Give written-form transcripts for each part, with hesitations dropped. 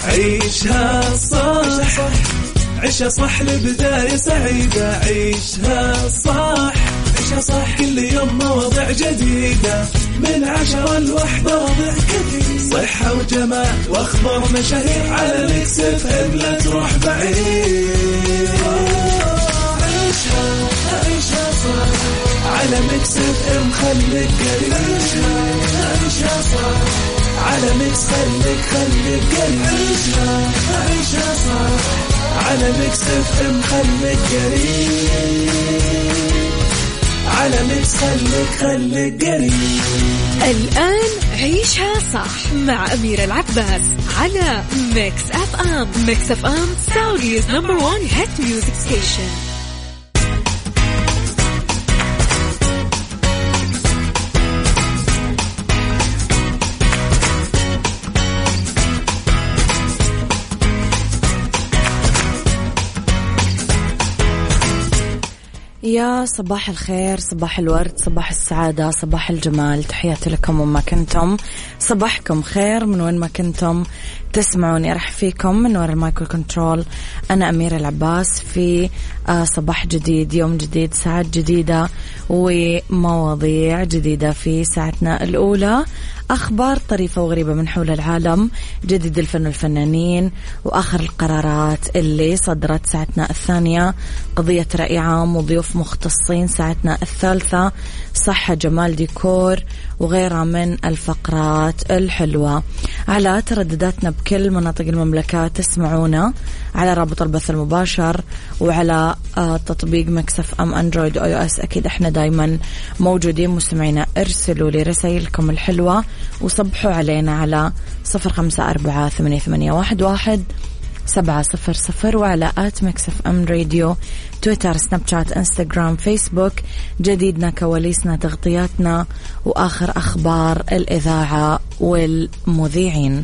عيشها صح عيشها صح لبداية سعيدة. عيشها صح عيشها صح كل يوم مواضيع جديدة من 10 ل1 وضع كثير صحة وجمال واخبار مشاهير على ميكس اف ام لا تروح بعيد. عيشها صح على ميكس اف ام خليك قريب. عيشها صح على ميكس خليك قريب. عيشها صح على ميكس اف ام خليك قريب. على ميكس خليك قريب. الآن عيشها صح مع أميرة العباس على ميكس اف ام. ميكس اف ام سعوديز نمبر 1 هيت ميوزك ستيشن. يا صباح الخير، صباح الورد، صباح السعادة، صباح الجمال، تحياتي لكم وما كنتم. صباحكم خير من وين ما كنتم تسمعوني. أرحب فيكم من وراء المايكرو كنترول. أنا أميرة العباس في صباح جديد، يوم جديد، ساعات جديدة ومواضيع جديدة. في ساعتنا الأولى أخبار طريفة وغريبة من حول العالم، جديد الفن والفنانين، وآخر القرارات اللي صدرت. ساعتنا الثانية قضية رأي عام وضيوف مختصين. ساعتنا الثالثة صحة، جمال، ديكور وغيرها من الفقرات الحلوة. على تردداتنا بكل مناطق المملكة تسمعونا على رابط البث المباشر وعلى تطبيق ميكس اف ام اندرويد واي او اس. اكيد احنا دايما موجودين. مستمعينا ارسلوا لي رسائلكم الحلوة وصبحوا علينا على 0548811700 وعلى ميكس اف ام راديو، تويتر، سناب شات، انستغرام، فيسبوك. جديدنا، كواليسنا، تغطياتنا وآخر أخبار الإذاعة والمذيعين.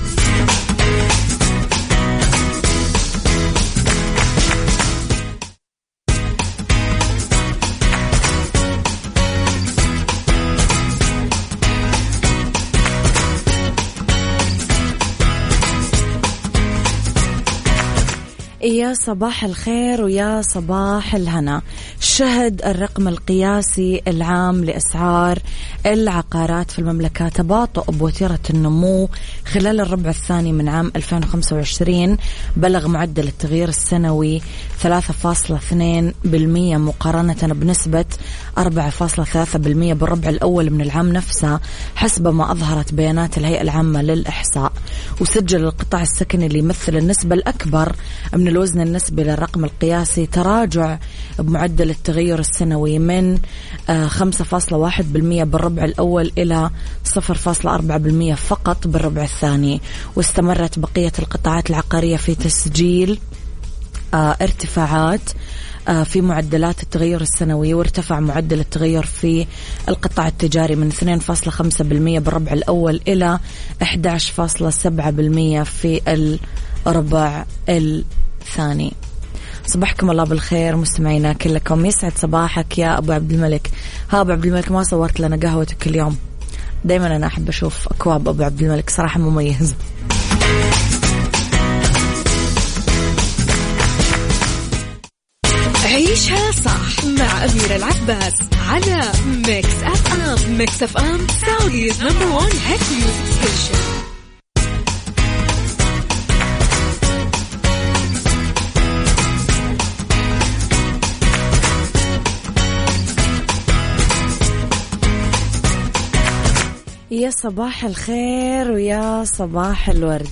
يا صباح الخير ويا صباح الهنا. شهد الرقم القياسي العام لأسعار العقارات في المملكة تباطؤ بوتيرة النمو خلال الربع الثاني من عام 2025. بلغ معدل التغيير السنوي 3.2% مقارنة بنسبة 4.3% بالربع الأول من العام نفسه، حسب ما أظهرت بيانات الهيئة العامة للإحصاء. وسجل القطاع السكني اللي يمثل النسبة الأكبر من الوزن النسبي للرقم القياسي تراجع بمعدل التغير السنوي من 5.1% بالربع الأول إلى 0.4% فقط بالربع الثاني. واستمرت بقية القطاعات العقارية في تسجيل ارتفاعات في معدلات التغير السنوي، وارتفع معدل التغير في القطاع التجاري من 2.5% بالربع الأول إلى 11.7% في الربع الثاني. صباحكم الله بالخير مستمعينا كلكم، يسعد صباحك يا أبو عبد الملك. أبو عبد الملك ما صورت لنا قهوتك اليوم؟ دايما أنا أحب أشوف أكواب أبو عبد الملك، صراحة مميز. عيشها صح مع أميرة العباس على ميكس اف ام. ميكس اف ام سعوديز نمبر 1 هيت ميوزك ستيشن. يا صباح الخير ويا صباح الورد.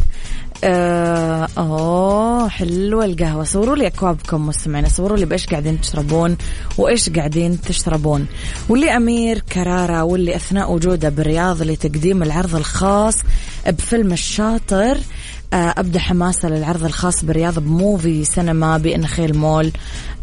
حلوة القهوة. صوروا لي أكوابكم مستمعين، صوروا لي بإيش قاعدين تشربون وإيش قاعدين تشربون. واللي أمير كرارة واللي أثناء وجوده بالرياض لتقديم العرض الخاص بفيلم الشاطر أبدأ حماسة للعرض الخاص بالرياض بموفي سينما بنخيل مول.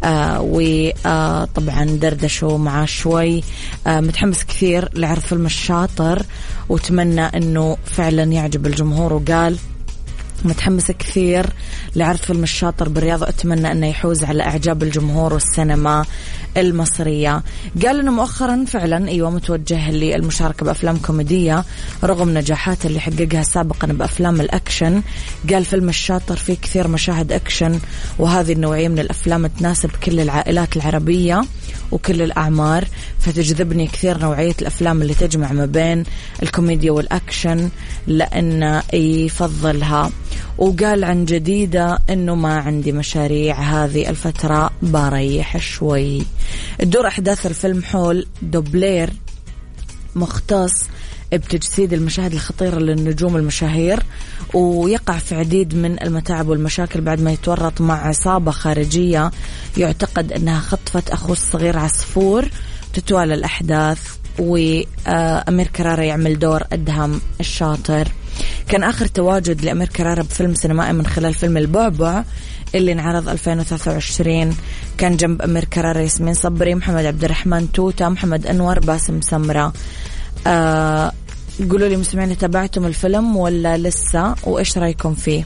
وطبعا دردشوا معاه شوي. متحمس كثير لعرض فيلم الشاطر وتمنى أنه فعلا يعجب الجمهور. وقال متحمسة كثير لعرض فيلم الشاطر بالرياض، أتمنى أنه يحوز على إعجاب الجمهور والسينما المصرية. قال إنه مؤخرا فعلا أيوة متوجه للمشاركة بأفلام كوميدية رغم نجاحات اللي حققها سابقا بأفلام الأكشن. قال فيلم الشاطر فيه كثير مشاهد أكشن، وهذه النوعية من الأفلام تناسب كل العائلات العربية وكل الأعمار، فتجذبني كثير نوعية الأفلام اللي تجمع ما بين الكوميديا والأكشن لأن يفضلها. وقال عن جديدة إنه ما عندي مشاريع هذه الفترة، بريح شوي. تدور أحداث الفيلم حول دوبلير مختص بتجسيد المشاهد الخطيرة للنجوم المشاهير، ويقع في عديد من المتاعب والمشاكل بعد ما يتورط مع عصابة خارجية يعتقد أنها خطفت أخوه الصغير عصفور. تتوالى الأحداث وأمير كرارة يعمل دور أدهم الشاطر. كان آخر تواجد لأمير كرارة بفيلم سينمائي من خلال فيلم البعبع اللي انعرض 2023. كان جنب أمير كرارة ياسمين صبري، محمد عبد الرحمن توتا، محمد أنور، باسم سمرة. قولوا لي مستمعين، تابعتم الفيلم ولا لسه؟ وإيش رأيكم فيه؟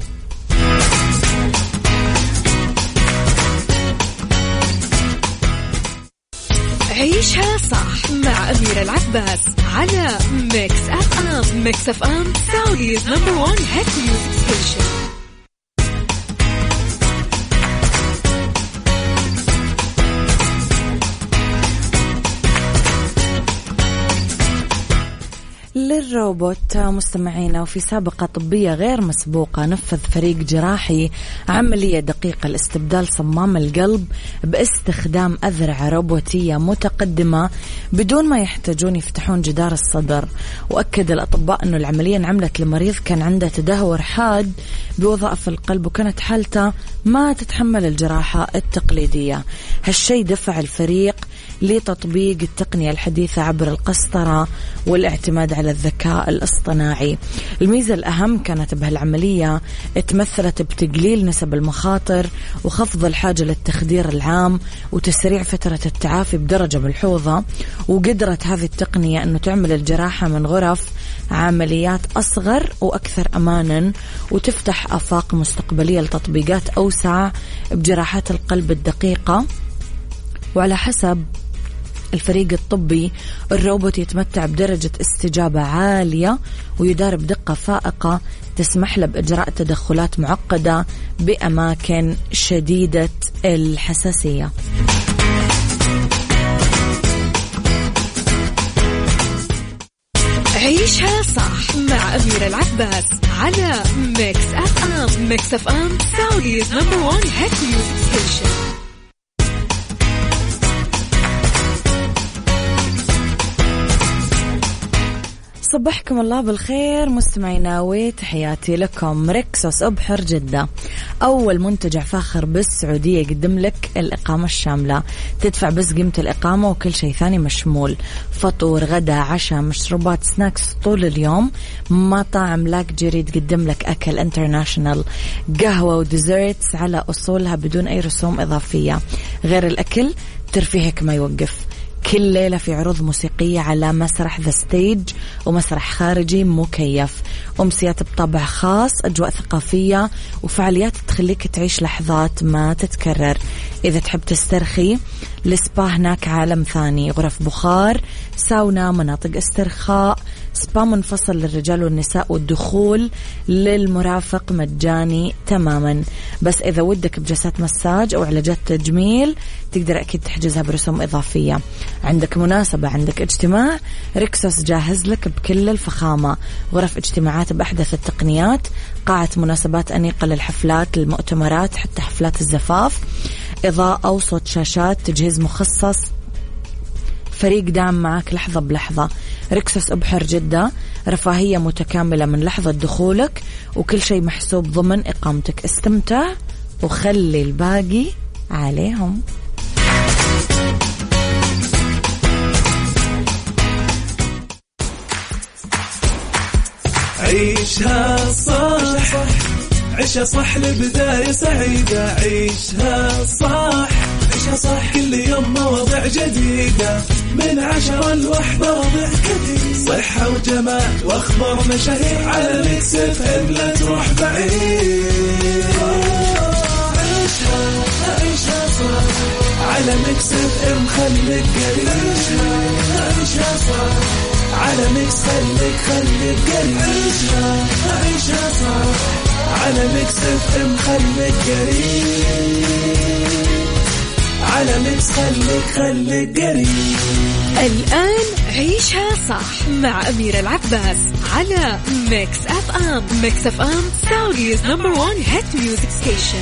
عيشها صح مع أميرة العباس على ميكس أف أم. ميكس أف أم سعوديز نمبر 1 هيت ميوزك ستيشن. للروبوت مستمعينا. وفي سابقة طبية غير مسبوقة نفذ فريق جراحي عملية دقيقة لاستبدال صمام القلب باستخدام أذرع روبوتية متقدمة بدون ما يحتاجون يفتحون جدار الصدر. وأكد الأطباء أنه العملية انعملت لمريض كان عنده تدهور حاد بوظائف القلب وكانت حالته ما تتحمل الجراحة التقليدية. هالشي دفع الفريق لتطبيق التقنية الحديثة عبر القسطرة والاعتماد على الذكاء الاصطناعي. الميزة الأهم كانت بهالعملية تمثلت بتقليل نسب المخاطر وخفض الحاجة للتخدير العام وتسريع فترة التعافي بدرجة ملحوظة. وقدرت هذه التقنية أنه تعمل الجراحة من غرف عمليات أصغر وأكثر أمانا، وتفتح آفاق مستقبلية لتطبيقات أوسع بجراحات القلب الدقيقة. وعلى حسب الفريق الطبي الروبوت يتمتع بدرجة استجابة عالية ويدار بدقة فائقة تسمح له بإجراء تدخلات معقدة بأماكن شديدة الحساسية. عيشها صح مع أميرة العباس على ميكس أف أم. ميكس أف أم سعوديز نمبر 1 هيت ميوزك ستيشن. صبحكم الله بالخير مستمعينا وتحياتي لكم. ريكسوس أبحر جدة أول منتجع فاخر بالسعودية يقدم لك الإقامة الشاملة. تدفع بس قيمة الإقامة وكل شيء ثاني مشمول، فطور غدا عشاء مشروبات سناكس طول اليوم. مطاعم لاك جيري تقدم لك أكل انترناشنال، قهوة وديزرتس على أصولها بدون أي رسوم إضافية. غير الأكل ترفيهك ما يوقف. كل ليلة في عروض موسيقية على مسرح ذا ستيج ومسرح خارجي مكيف، أمسيات بطابع خاص، أجواء ثقافية وفعاليات تخليك تعيش لحظات ما تتكرر. إذا تحب تسترخي السبا هناك عالم ثاني، غرف بخار، ساونا، مناطق استرخاء، سبا منفصل للرجال والنساء والدخول للمرافق مجاني تماما. بس إذا ودك بجلسات مساج أو علاجات تجميل تقدر أكيد تحجزها برسوم إضافية. عندك مناسبة، عندك اجتماع، ريكسوس جاهز لك بكل الفخامة. غرف اجتماعات بأحدث التقنيات، قاعة مناسبات أنيقة للحفلات للمؤتمرات حتى حفلات الزفاف، إضاءة وصوت شاشات، تجهيز مخصص، فريق دعم معك لحظة بلحظة. ريكسوس أبحر جدة رفاهية متكاملة من لحظة دخولك وكل شيء محسوب ضمن إقامتك. استمتع وخلي الباقي عليهم. عيشها صح، عيشها صح لبداية سعيدة. عيشها صح، عيشها صح كل يوم مواضيع جديدة من 10 ل1 وضع كثير. صحة وجمال واخبار مشاهير على ميكس اف ام، لا تروح بعيد. عيشها صح على ميكس اف ام خليك قريب. عيشها صح على ميكس خليك قريب. عيشها صح على ميكس اف ام خليك قريب. على ميكس خليك قريب. الآن عيشها صح مع أميرة العباس على ميكس اف ام. ميكس اف ام سعوديز نمبر 1 هيت ميوزك ستيشن.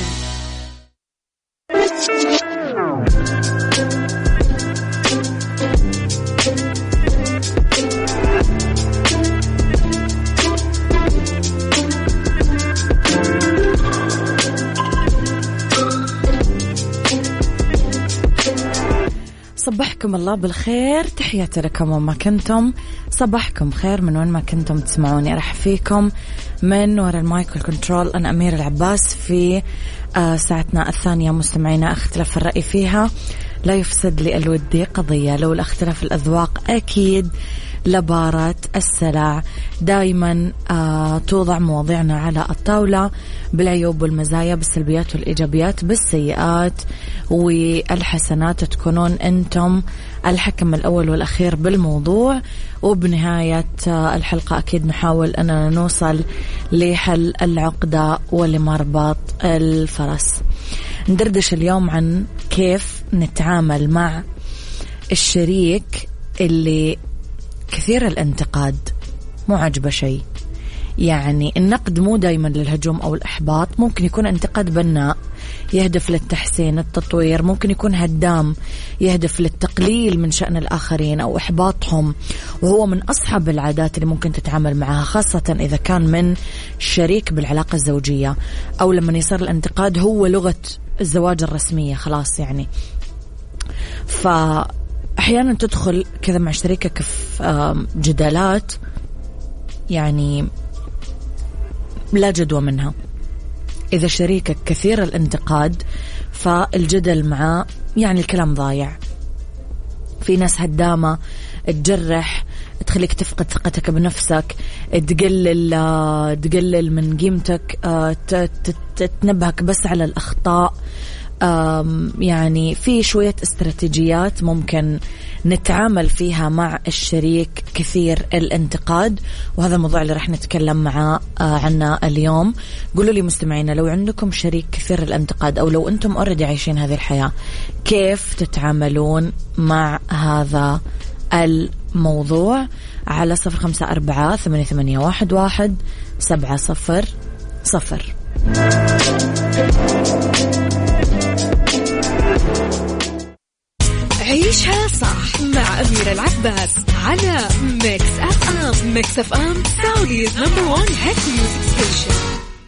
صبحكم الله بالخير، تحياتي لكم وما كنتم. صباحكم خير من وين ما كنتم تسمعوني. أرحب فيكم من وراء المايك والكنترول. أنا أميرة العباس في ساعتنا الثانية. مستمعينا، اختلاف الرأي فيها لا يفسد لي الودي قضية، لو الاختلاف الأذواق أكيد لبارة السلع. دايما توضع مواضيعنا على الطاولة بالعيوب والمزايا، بالسلبيات والإيجابيات، بالسيئات والحسنات. تكونون أنتم الحكم الأول والأخير بالموضوع، وبنهاية الحلقة أكيد نحاول أننا نوصل لحل العقدة ولمربط الفرس. ندردش اليوم عن كيف نتعامل مع الشريك اللي كثير الانتقاد، مو عجبه شيء. يعني النقد مو دايما للهجوم أو الإحباط، ممكن يكون انتقاد بناء يهدف للتحسين التطوير، ممكن يكون هدام يهدف للتقليل من شأن الآخرين أو إحباطهم، وهو من أصعب العادات اللي ممكن تتعامل معها، خاصة إذا كان من شريك بالعلاقة الزوجية، أو لما يصير الانتقاد هو لغة الزواج الرسمية خلاص. يعني أحيانا تدخل كذا مع شريكك في جدالات يعني لا جدوى منها. إذا شريكك كثير الانتقاد فالجدل معه يعني الكلام ضايع. في ناس هدامة تجرح، تخليك تفقد ثقتك بنفسك، تقلل من قيمتك، تنبهك بس على الأخطاء. يعني في شوية استراتيجيات ممكن نتعامل فيها مع الشريك كثير الانتقاد، وهذا الموضوع اللي راح نتكلم عنه اليوم. قولوا لي مستمعينا، لو عندكم شريك كثير الانتقاد، أو لو أنتم أوريدي عايشين هذه الحياة، كيف تتعاملون مع هذا الموضوع؟ على 0548811700. عيشها صح مع أميرة العباس على ميكس اف ام. ميكس اف ام سعوديز نمبر 1 هيت ميوزك ستيشن.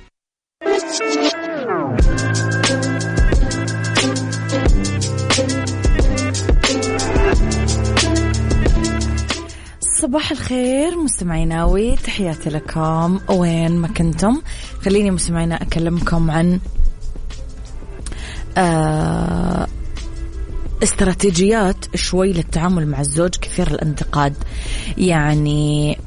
صباح الخير مستمعينا، وتحياتي لكم وين ما كنتم. خليني مستمعينا أكلمكم عن استراتيجيات شوي للتعامل مع الزوج كثير الانتقاد. يعني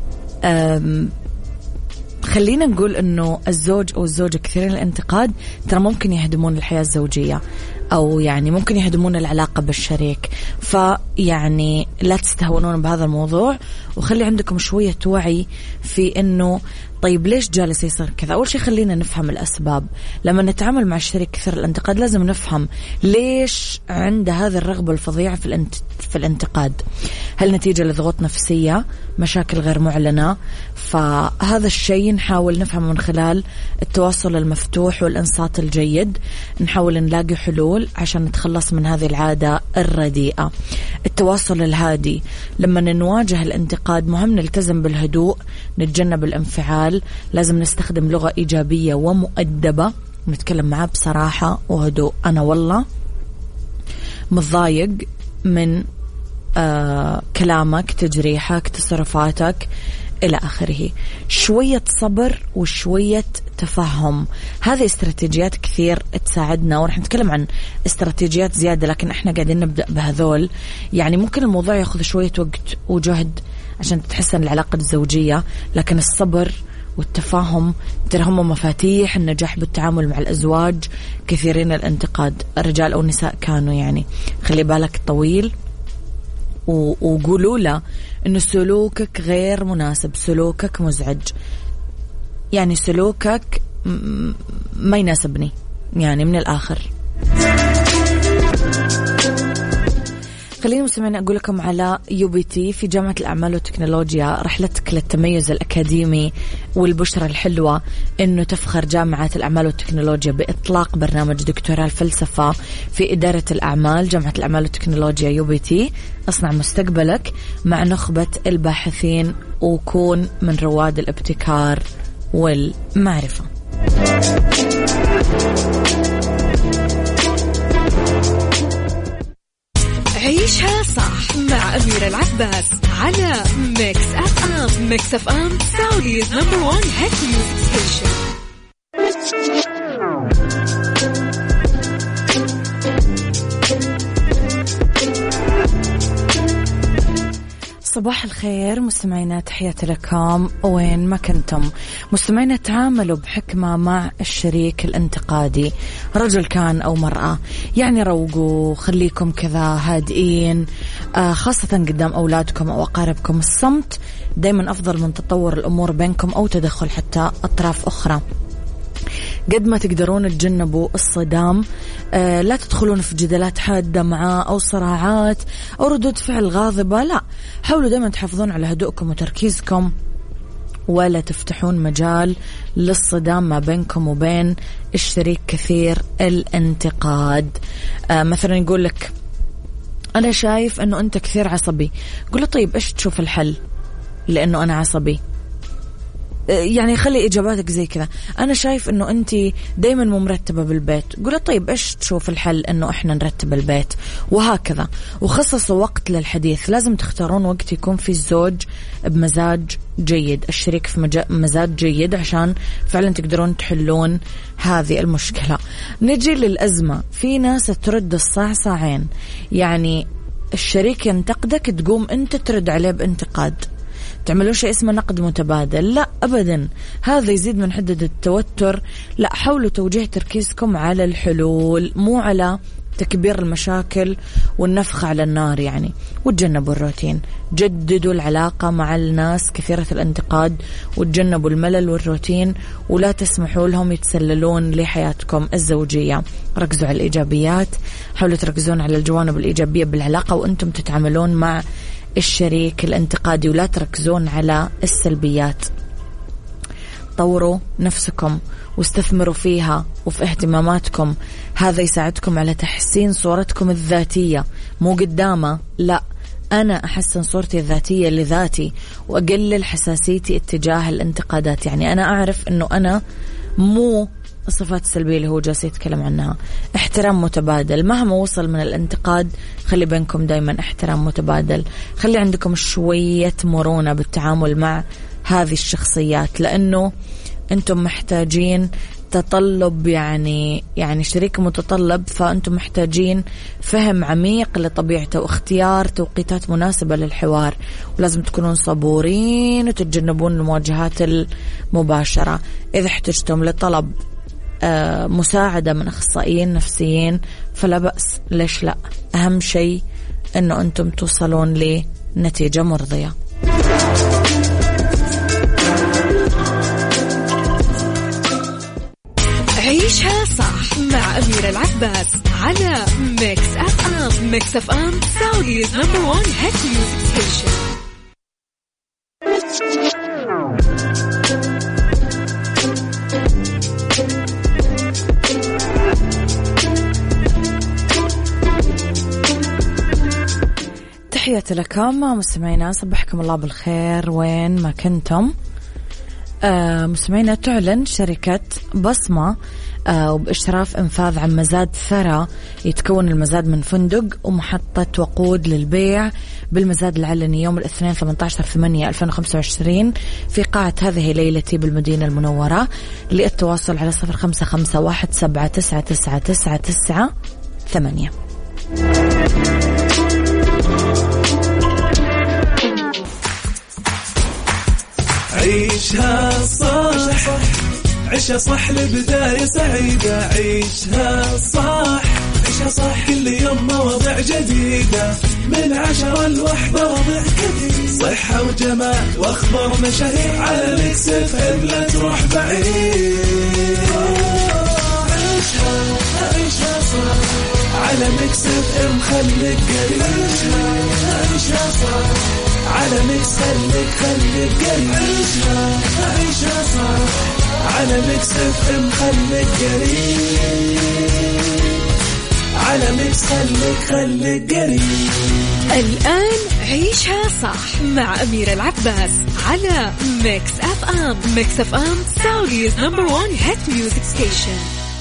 خلينا نقول انه الزوج او الزوجة كثير الانتقاد ترى ممكن يهدمون الحياة الزوجية، او يعني ممكن يهدمون العلاقة بالشريك. فيعني لا تستهونون بهذا الموضوع، وخلي عندكم شوية وعي في انه طيب ليش جالس يصير كذا. أول شيء خلينا نفهم الأسباب. لما نتعامل مع الشريك كثير الانتقاد لازم نفهم ليش عنده هذه الرغبة الفظيعة في الانتقاد. هل نتيجة لضغوط نفسية، مشاكل غير معلنة؟ فهذا الشيء نحاول نفهم من خلال التواصل المفتوح والإنصات الجيد. نحاول نلاقي حلول عشان نتخلص من هذه العادة الرديئة. التواصل الهادي، لما نواجه الانتقاد مهم نلتزم بالهدوء، نتجنب الانفعال. لازم نستخدم لغة إيجابية ومؤدبة، نتكلم معاه بصراحة وهدوء. أنا والله متضايق من كلامك، تجريحك، تصرفاتك إلى آخره. شوية صبر وشوية تفهم. هذه استراتيجيات كثير تساعدنا، ورح نتكلم عن استراتيجيات زيادة، لكن احنا قاعدين نبدأ بهذول. يعني ممكن الموضوع يأخذ شوية وقت وجهد عشان تتحسن العلاقة الزوجية، لكن الصبر والتفاهم ترى هم مفاتيح النجاح بالتعامل مع الأزواج كثيرين الانتقاد، رجال أو نساء كانوا. يعني خلي بالك طويل وقولوا له إنه سلوكك غير مناسب، سلوكك مزعج، يعني سلوكك ما يناسبني، يعني من الآخر. خليني مستمعين أقول لكم على UBT في جامعة الأعمال والتكنولوجيا، رحلتك للتميز الأكاديمي والبشرة الحلوة إنه تفخر جامعة الأعمال والتكنولوجيا بإطلاق برنامج دكتوراه الفلسفة في إدارة الأعمال. جامعة الأعمال والتكنولوجيا UBT أصنع مستقبلك مع نخبة الباحثين وكون من رواد الابتكار والمعرفة. عيشها صح مع أميرة العباس على ميكس أف أم. ميكس أف أم سعوديز نمبر 1 هيت ميوزك ستيشن. صباح الخير مستمعينا، تحياتي لكم وين ما كنتم. مستمعينا، تعاملوا بحكمة مع الشريك الانتقادي، رجل كان أو مرأة. يعني روقوا، خليكم كذا هادئين، خاصة قدام أولادكم أو أقاربكم. الصمت دايما أفضل من تطور الأمور بينكم أو تدخل حتى أطراف أخرى. قد ما تقدرون تجنبوا الصدام، لا تدخلون في جدالات حادة معاه أو صراعات أو ردود فعل غاضبة. لا، حاولوا دائما تحافظون على هدوءكم وتركيزكم، ولا تفتحون مجال للصدام ما بينكم وبين الشريك كثير الانتقاد. مثلا يقول لك أنا شايف أنه أنت كثير عصبي، قل له طيب إيش تشوف الحل لأنه أنا عصبي؟ يعني خلي إجاباتك زي كذا. أنا شايف أنه أنت دايما مو مرتبة بالبيت، قولي طيب إيش تشوف الحل أنه إحنا نرتب البيت؟ وهكذا. وخصصوا وقت للحديث، لازم تختارون وقت يكون في الزوج بمزاج جيد، الشريك في مزاج جيد، عشان فعلا تقدرون تحلون هذه المشكلة. نجي للأزمة، في ناس ترد الصاع صاعين، يعني الشريك ينتقدك تقوم أنت ترد عليه بانتقاد. تعملوا شيء اسمه نقد متبادل، لا أبدا، هذا يزيد من حدة التوتر. لا، حاولوا توجيه تركيزكم على الحلول، مو على تكبير المشاكل والنفخ على النار يعني. وتجنبوا الروتين، جددوا العلاقة مع الناس كثيرة الانتقاد، وتجنبوا الملل والروتين، ولا تسمحوا لهم يتسللون لحياتكم الزوجية. ركزوا على الإيجابيات، حاولوا تركزون على الجوانب الإيجابية بالعلاقة وأنتم تتعاملون مع الشريك الانتقادي، ولا تركزون على السلبيات. طوروا نفسكم واستثمروا فيها وفي اهتماماتكم، هذا يساعدكم على تحسين صورتكم الذاتية، مو قدامه، لا، أنا أحسن صورتي الذاتية لذاتي وأقلل حساسيتي اتجاه الانتقادات. يعني أنا أعرف أنه أنا مو الصفات السلبية اللي هو جالس يتكلم عنها. احترام متبادل، مهما وصل من الانتقاد خلي بينكم دايما احترام متبادل. خلي عندكم شوية مرونة بالتعامل مع هذه الشخصيات، لأنه أنتم محتاجين تطلب، يعني شريك متطلب، فأنتم محتاجين فهم عميق لطبيعته واختيار توقيتات مناسبة للحوار. ولازم تكونون صبورين وتتجنبون المواجهات المباشرة. إذا احتجتم لطلب مساعدة من أخصائيين نفسيين فلا بأس، ليش لا؟ أهم شيء أنه أنتم توصلون لنتيجة مرضية. عيشها صح مع أميرة العباس على ميكس أف أم. ميكس أف أم سعوديز نمبر 1 هيت ميوزك ستيشن. تحياتي لكم مستمعينا، صبحكم الله بالخير وين ما كنتم. مستمعينا، تعلن شركة بصمة وبإشراف إنفاذ عن مزاد ثرى يتكون المزاد من فندق ومحطة وقود للبيع بالمزاد العلني يوم الاثنين 18/8/2025 في قاعة هذه ليلتي بالمدينة المنورة. للتواصل على 0551799998. عيشها صح عيشها صح لبداية سعيدة. عيشها صح، عيشها صح، كل يوم مواضيع جديدة من 10 ل1 وضع جديد. صحة وجمال واخبار مشاهير على ميكس اف ام، لا تروح بعيد. عيشها صح على ميكس اف ام، خليك قريب. عيشها صح على ميكس، خليك قريب. عيشها صح على ميكس اف ام، خليك قريب. على ميكس خليك قريب. الآن عيشها صح مع أميرة العباس على ميكس اف ام. ميكس اف ام سعوديز نمبر 1 هيت ميوزك ستيشن.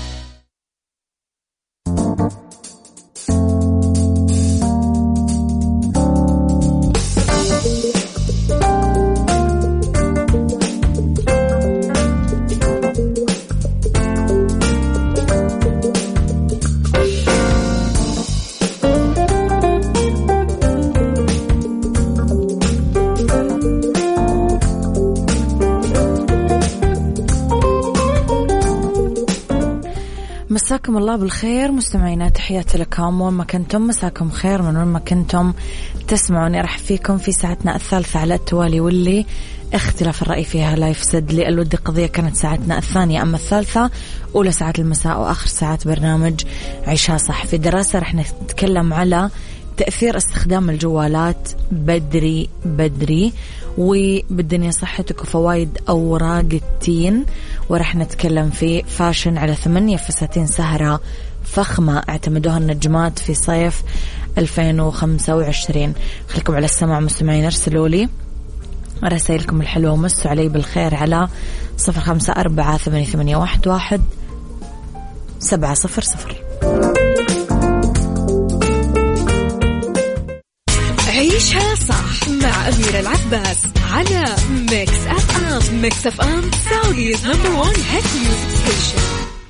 مساكم الله بالخير مستمعينا، تحياتي لكم وين ما كنتم. مساكم خير من وين ما كنتم تسمعوني. راح فيكم في ساعتنا الثالثة على التوالي، واللي اختلاف الرأي فيها لا يفسد لي الود قضية. كانت ساعتنا الثانية، أما الثالثة أولى ساعات المساء وآخر ساعات برنامج عيشها صح. في دراسة راح نتكلم على تأثير استخدام الجوالات بدري وبالدنيا صحتك وفوائد أوراق التين. ورح نتكلم في فاشن على 8 فساتين سهرة فخمة اعتمدوها النجمات في صيف 2025. خليكم على السماع مستمعين، ارسلوا لي رسائلكم الحلوة ومسوا علي بالخير على 0548811700. عيشها صح مع أميرة العباس على ميكس اف ام. ميكس اف ام سعوديز نمبر 1 هيت ميوزك ستيشن.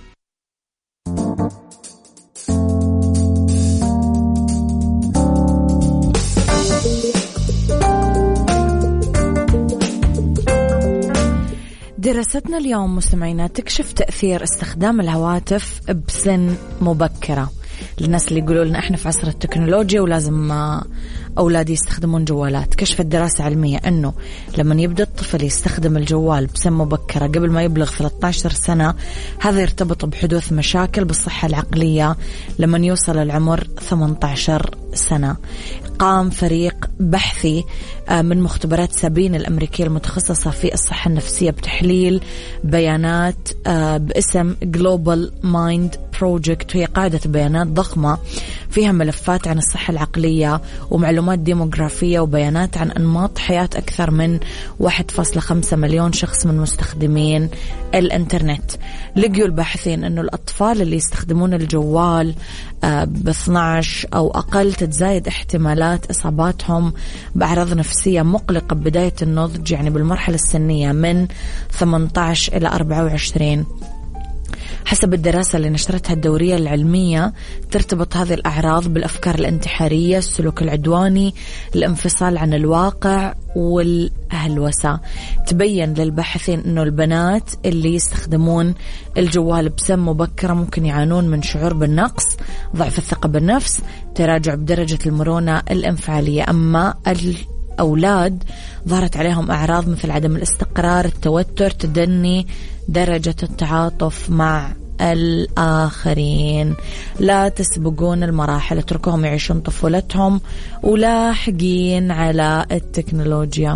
دراستنا اليوم مستمعينا تكشف تأثير استخدام الهواتف بسن مبكرة. للناس اللي يقولوا لنا احنا في عصر التكنولوجيا ولازم أولادي يستخدمون جوالات، كشفت دراسة علمية أنه لما يبدأ الطفل يستخدم الجوال بسن مبكرة قبل ما يبلغ 13 سنة، هذا يرتبط بحدوث مشاكل بالصحة العقلية لما يوصل العمر 18 سنة. قام فريق بحثي من مختبرات سابين الأمريكية المتخصصة في الصحة النفسية بتحليل بيانات باسم Global Mind Project، وهي قاعدة بيانات ضخمة فيها ملفات عن الصحة العقلية ومعلومات ديموغرافية وبيانات عن أنماط حياة أكثر من 1.5 مليون شخص من مستخدمين الإنترنت. لقيوا الباحثين أنه الأطفال اللي يستخدمون الجوال ب12 أو أقل تتزايد احتمالات إصاباتهم بأعراض نفسية مقلقة ببداية النضج، يعني بالمرحلة السنية من 18 إلى 24. حسب الدراسة اللي نشرتها الدورية العلمية، ترتبط هذه الأعراض بالأفكار الانتحارية، السلوك العدواني، الانفصال عن الواقع والهلوسة. تبين للباحثين أنه البنات اللي يستخدمون الجوال بسن مبكرة ممكن يعانون من شعور بالنقص، ضعف الثقة بالنفس، تراجع بدرجة المرونة الانفعالية. أما الأولاد ظهرت عليهم أعراض مثل عدم الاستقرار، التوتر، تدني درجة التعاطف مع الآخرين. لا تسبقون المراحل، اتركوهم يعيشون طفولتهم ولاحقين على التكنولوجيا.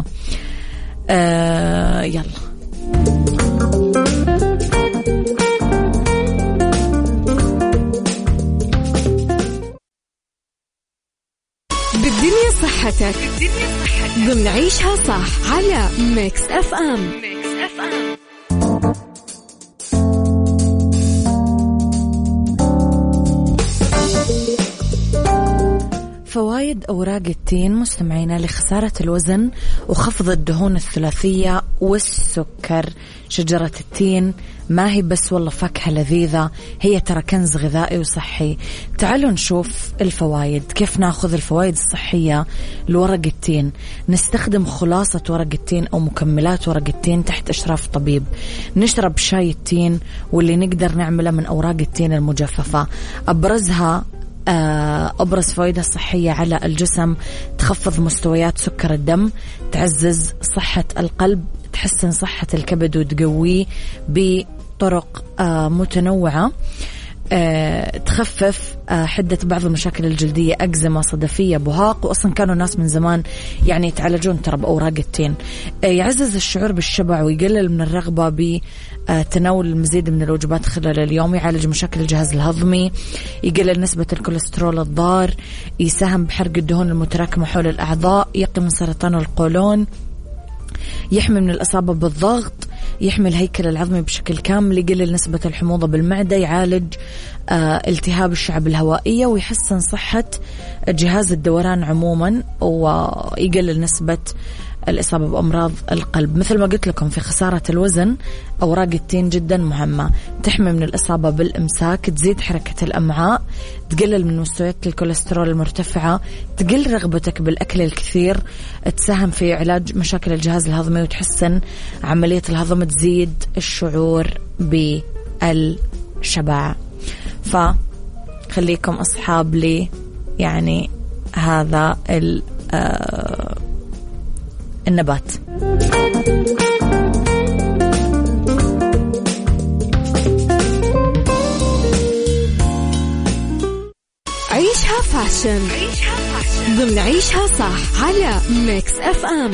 يلا بالدنيا صحتك ضمن عيشها صح على ميكس اف ام. فوائد فوائد أوراق التين مستمعينا لخسارة الوزن وخفض الدهون الثلاثية والسكر. شجرة التين ما هي بس والله فاكهة لذيذة، هي ترى كنز غذائي وصحي. تعالوا نشوف الفوائد. كيف ناخذ الفوائد الصحية لورق التين؟ نستخدم خلاصة ورق التين أو مكملات ورق التين تحت إشراف طبيب. نشرب شاي التين واللي نقدر نعمله من أوراق التين المجففة. أبرز فوائدها الصحية على الجسم: تخفض مستويات سكر الدم، تعزز صحة القلب، تحسن صحة الكبد وتقويه بطرق متنوعة، تخفف حدة بعض المشاكل الجلدية، أكزيما، صدفية، بهاق. وأصلا كانوا الناس من زمان يعني يتعالجون ترى بأوراق التين. يعزز الشعور بالشبع ويقلل من الرغبة بتناول المزيد من الوجبات خلال اليوم، يعالج مشاكل الجهاز الهضمي، يقلل نسبة الكوليسترول الضار، يساهم بحرق الدهون المتراكمة حول الأعضاء، يقي من سرطان القولون، يحمي من الإصابة بالضغط، يحمي الهيكل العظمي بشكل كامل، يقلل نسبة الحموضة بالمعدة، يعالج التهاب الشعب الهوائية، ويحسن صحة جهاز الدوران عموما، ويقلل نسبة الإصابة بأمراض القلب. مثل ما قلت لكم في خسارة الوزن، أوراق التين جدا مهمة. تحمي من الإصابة بالإمساك، تزيد حركة الأمعاء، تقلل من مستويات الكوليسترول المرتفعة، تقل رغبتك بالأكل الكثير، تساهم في علاج مشاكل الجهاز الهضمي وتحسن عملية الهضم، تزيد الشعور بالشبع. فخليكم أصحاب لي يعني هذا النبات. عيشها فاشن ضمن عيشها صح على ميكس اف ام.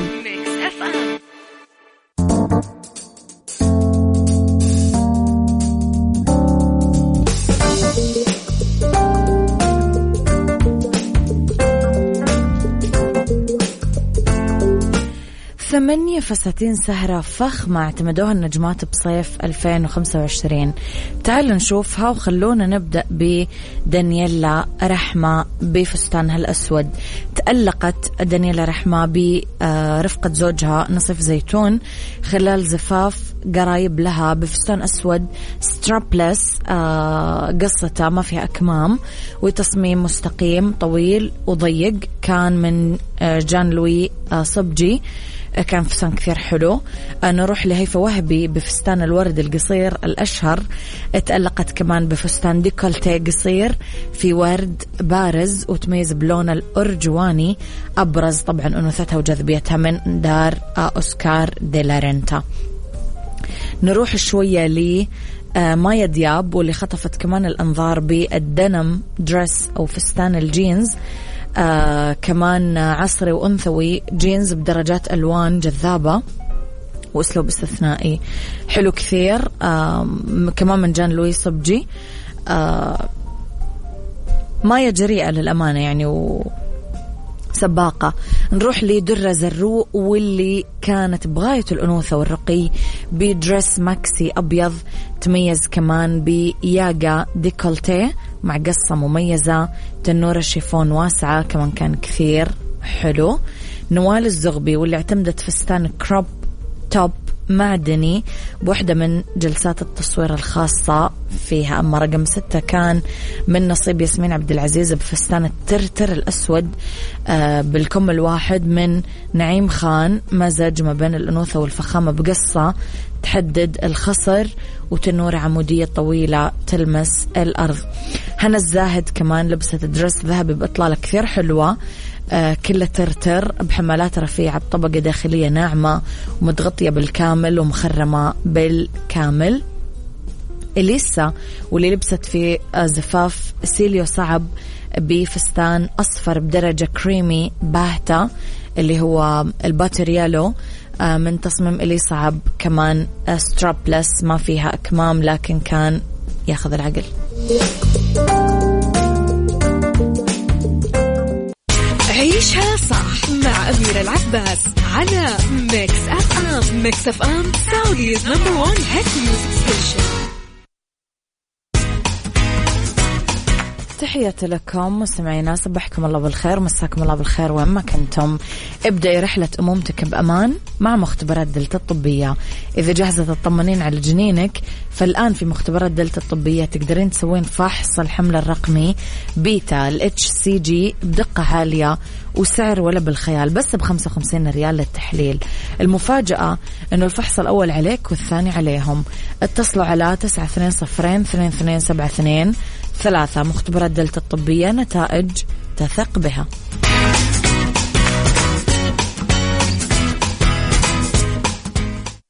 8 فساتين سهرة فخمة اعتمدوها النجمات بصيف 2025. تعالوا نشوفها وخلونا نبدأ بدانييلا رحمة بفستانها الأسود. تألقت دانييلا رحمة برفقة زوجها نصيف زيتون خلال زفاف قرايب لها بفستان أسود سترابلس، قصته ما فيها أكمام وتصميم مستقيم طويل وضيق، كان من جان لوي صبجي، كان فستان كثير حلو. نروح لهيفا وهبي بفستان الورد القصير الأشهر، تألقت كمان بفستان ديكولتي قصير في ورد بارز وتميز بلون الأرجواني، أبرز طبعا أنوثتها وجاذبيتها من دار أوسكار دي لا رينتا. نروح شوية لي مايا دياب واللي خطفت كمان الأنظار بالدنم دريس أو فستان الجينز، كمان عصري وأنثوي، جينز بدرجات ألوان جذابة وأسلوب استثنائي حلو كثير، كمان من جان لوي صبجي. مايا جريئة للأمانة يعني سباقة. نروح لدرة زروق واللي كانت بغاية الأنوثة والرقي بدريس ماكسي أبيض، تميز كمان بياغا ديكولتي مع قصة مميزة، تنورة شيفون واسعة كمان كان كثير حلو. نوال الزغبي واللي اعتمدت فستان كروب توب معدني بوحدة من جلسات التصوير الخاصة فيها. أما رقم 6 كان من نصيب ياسمين عبد العزيز بفستان الترتر الأسود بالكم الواحد من نعيم خان، مزج ما بين الأنوثة والفخامة بقصة تحدد الخصر وتنورة عمودية طويلة تلمس الأرض. هنا الزاهد كمان لبست درس ذهبي بإطلالة كثير حلوة، كله ترتر بحمالات رفيعة بطبقة داخلية ناعمة ومتغطية بالكامل ومخرمة بالكامل. إليسا واللي لبست في زفاف سيليو صعب بفستان أصفر بدرجة كريمي باهتة اللي هو الباتريالو، من تصميم إلي صعب، كمان سترابلس ما فيها أكمام لكن كان ياخذ العقل. عيشها صح مع أميرة العباس على ميكس أف أم. ميكس أف أم سعوديز نمبر 1 هيت ميوزك ستيشن. تحياتي لكم مستمعينا، صبحكم الله بالخير ومساكم الله بالخير وين ما كنتم. ابدأي رحلة أمومتك بأمان مع مختبرات دلتا الطبية. إذا جاهزة تطمنين على جنينك فالآن في مختبرات دلتا الطبية تقدرين تسوين فحص الحمل الرقمي بيتا HCG بدقة عالية وسعر ولا بالخيال، بس ب55 ريال للتحليل. المفاجأة أنه الفحص الأول عليك والثاني عليهم. اتصلوا على 920-2272 3. مختبرات دلتا الطبية، نتائج تثق بها.